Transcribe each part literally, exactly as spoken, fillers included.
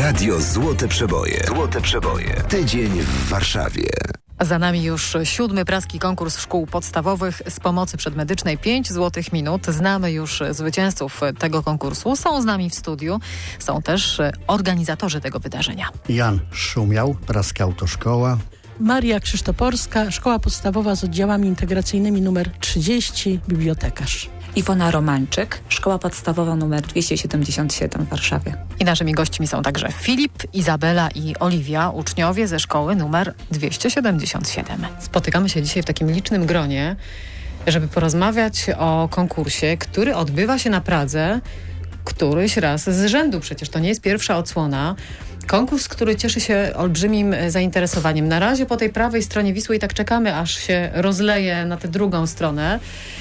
Radio Złote Przeboje. Złote Przeboje. Tydzień w Warszawie. Za nami już siódmy praski konkurs szkół podstawowych z pomocy przedmedycznej. Pięć złotych minut. Znamy już zwycięzców tego konkursu. Są z nami w studiu. Są też organizatorzy tego wydarzenia. Jan Szumiał, Praska Autoszkoła. Maria Krzysztoporska, Szkoła Podstawowa z oddziałami integracyjnymi numer trzydzieści, bibliotekarz. Iwona Romanczyk, Szkoła Podstawowa nr dwieście siedemdziesiąt siedem w Warszawie. I naszymi gośćmi są także Filip, Izabela i Oliwia, uczniowie ze szkoły numer dwieście siedemdziesiąt siedem. Spotykamy się dzisiaj w takim licznym gronie, żeby porozmawiać o konkursie, który odbywa się na Pradze któryś raz z rzędu. Przecież to nie jest pierwsza odsłona. Konkurs, który cieszy się olbrzymim zainteresowaniem. Na razie po tej prawej stronie Wisły i tak czekamy, aż się rozleje na tę drugą stronę.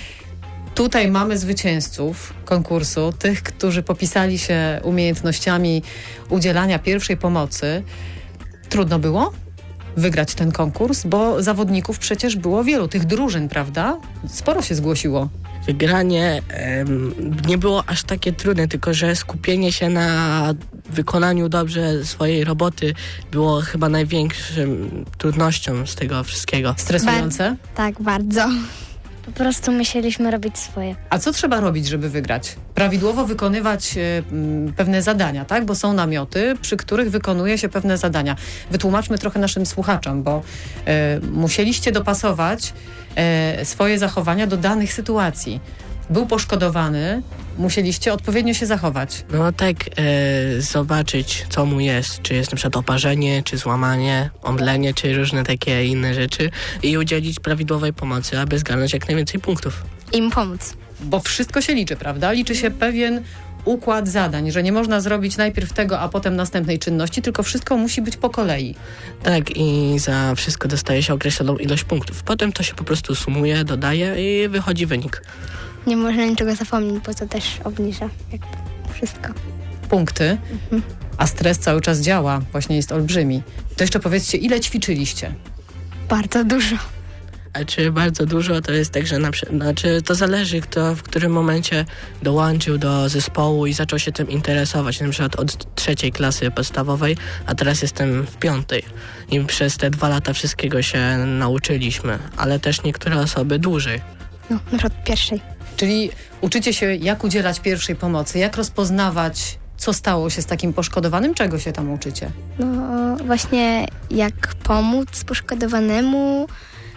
Tutaj mamy zwycięzców konkursu, tych, którzy popisali się umiejętnościami udzielania pierwszej pomocy. Trudno było wygrać ten konkurs, bo zawodników przecież było wielu, tych drużyn, prawda? Sporo się zgłosiło. Wygranie em, nie było aż takie trudne, tylko że skupienie się na wykonaniu dobrze swojej roboty było chyba największą trudnością z tego wszystkiego. Stresujące? Bar- tak, bardzo. Po prostu musieliśmy robić swoje. A co trzeba robić, żeby wygrać? Prawidłowo wykonywać y, m, pewne zadania, tak? Bo są namioty, przy których wykonuje się pewne zadania. Wytłumaczmy trochę naszym słuchaczom, bo y, musieliście dopasować y, swoje zachowania do danych sytuacji. Był poszkodowany, musieliście odpowiednio się zachować. No tak, e, zobaczyć co mu jest, czy jest na przykład oparzenie, czy złamanie, omdlenie, czy różne takie inne rzeczy i udzielić prawidłowej pomocy, aby zgarnąć jak najwięcej punktów. Im pomóc. Bo wszystko się liczy, prawda? Liczy się pewien układ zadań, że nie można zrobić najpierw tego, a potem następnej czynności, tylko wszystko musi być po kolei. Tak, i za wszystko dostaje się określoną ilość punktów. Potem to się po prostu sumuje, dodaje i wychodzi wynik. Nie można niczego zapomnieć, bo to też obniża jakby wszystko. Punkty, Mhm. a stres cały czas działa, właśnie jest olbrzymi. To jeszcze powiedzcie, ile ćwiczyliście? Bardzo dużo. A czy bardzo dużo, to jest tak, że na, przy- znaczy to zależy, kto w którym momencie dołączył do zespołu i zaczął się tym interesować. Na przykład od trzeciej klasy podstawowej, a teraz jestem w piątej. I przez te dwa lata wszystkiego się nauczyliśmy, ale też niektóre osoby dłużej. No, na przykład pierwszej. Czyli uczycie się, jak udzielać pierwszej pomocy, jak rozpoznawać, co stało się z takim poszkodowanym, czego się tam uczycie? No właśnie jak pomóc poszkodowanemu,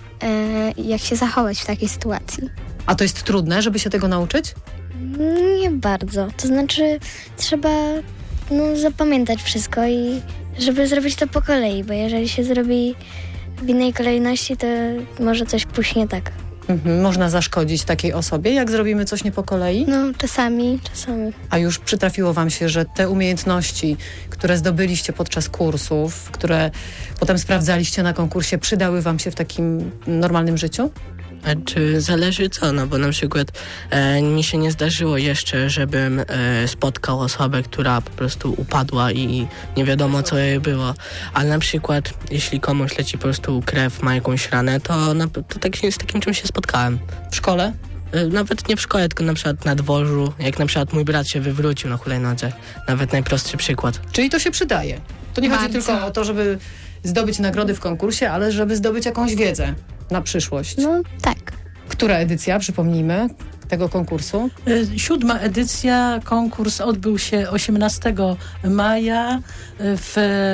e, jak się zachować w takiej sytuacji. A to jest trudne, żeby się tego nauczyć? Nie bardzo. To znaczy trzeba no, zapamiętać wszystko i żeby zrobić to po kolei, bo jeżeli się zrobi w innej kolejności, to może coś pójść nie tak. Mhm. Można zaszkodzić takiej osobie, jak zrobimy coś nie po kolei? No czasami, czasami. A już przytrafiło wam się, że te umiejętności, które zdobyliście podczas kursów, które potem sprawdzaliście na konkursie, przydały wam się w takim normalnym życiu? A czy zależy co? No bo na przykład e, mi się nie zdarzyło jeszcze, żebym e, spotkał osobę, która po prostu upadła i nie wiadomo co jej było. Ale na przykład jeśli komuś leci po prostu krew, ma jakąś ranę, to, na, to tak, z takim czymś się spotkałem. W szkole? E, nawet nie w szkole, tylko na przykład na dworzu, jak na przykład mój brat się wywrócił na hulajnodze. Nawet najprostszy przykład. Czyli to się przydaje. To nie chodzi Bardzo. tylko o to, żeby zdobyć nagrody w konkursie, ale żeby zdobyć jakąś wiedzę na przyszłość. No tak. Która edycja, przypomnijmy, tego konkursu? Y, Siódma edycja, konkurs odbył się osiemnastego maja y, w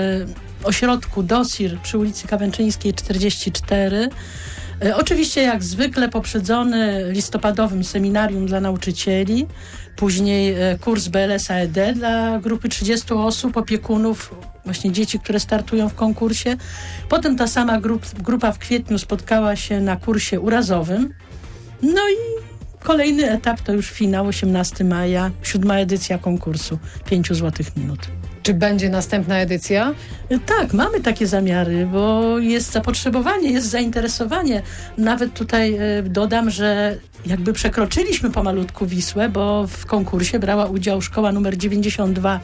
ośrodku DOSIR przy ulicy Kawęczyńskiej czterdzieści cztery. Y, Oczywiście jak zwykle poprzedzony listopadowym seminarium dla nauczycieli, później y, kurs B L S A E D dla grupy trzydziestu osób, opiekunów, właśnie dzieci, które startują w konkursie. Potem ta sama grup, grupa w kwietniu spotkała się na kursie urazowym. No i kolejny etap to już finał, osiemnastego maja, siódma edycja konkursu, pięciu złotych minut. Czy będzie następna edycja? Tak, mamy takie zamiary, bo jest zapotrzebowanie, jest zainteresowanie. Nawet tutaj e, dodam, że jakby przekroczyliśmy pomalutku Wisłę, bo w konkursie brała udział szkoła numer dziewięćdziesiąt dwa e,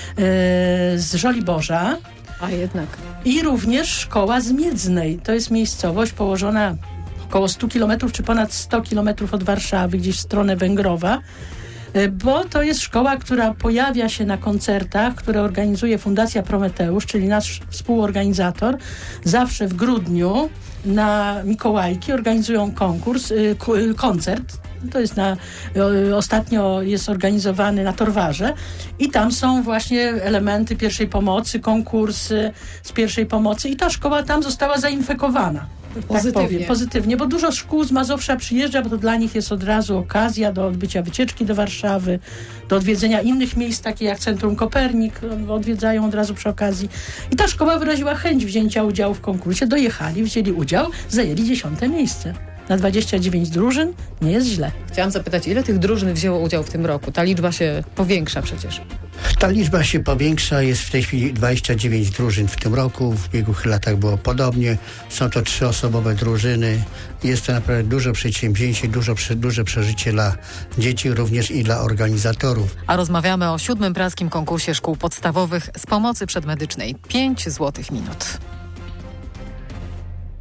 z Żoliborza. A jednak. I również szkoła z Miedznej. To jest miejscowość położona około stu kilometrów, czy ponad sto kilometrów od Warszawy, gdzieś w stronę Węgrowa. bo to jest szkoła, która pojawia się na koncertach, które organizuje Fundacja Prometeusz, czyli nasz współorganizator. Zawsze w grudniu na Mikołajki organizują konkurs, koncert. To jest na, ostatnio jest organizowany na Torwarze i tam są właśnie elementy pierwszej pomocy, konkursy z pierwszej pomocy i ta szkoła tam została zainfekowana. Pozytywnie. Tak powiem, pozytywnie, bo dużo szkół z Mazowsza przyjeżdża, bo to dla nich jest od razu okazja do odbycia wycieczki do Warszawy, do odwiedzenia innych miejsc, takie jak Centrum Kopernik, odwiedzają od razu przy okazji. I ta szkoła wyraziła chęć wzięcia udziału w konkursie, dojechali, wzięli udział, zajęli dziesiąte miejsce. Na dwadzieścia dziewięć drużyn nie jest źle. Chciałam zapytać, ile tych drużyn wzięło udział w tym roku? Ta liczba się powiększa przecież. Ta liczba się powiększa, jest w tej chwili dwadzieścia dziewięć drużyn w tym roku, w ubiegłych latach było podobnie. Są to trzyosobowe drużyny. Jest to naprawdę duże przedsięwzięcie, dużo, duże przeżycie dla dzieci, również i dla organizatorów. A rozmawiamy o siódmym praskim konkursie szkół podstawowych z pomocy przedmedycznej. pięć złotych minut.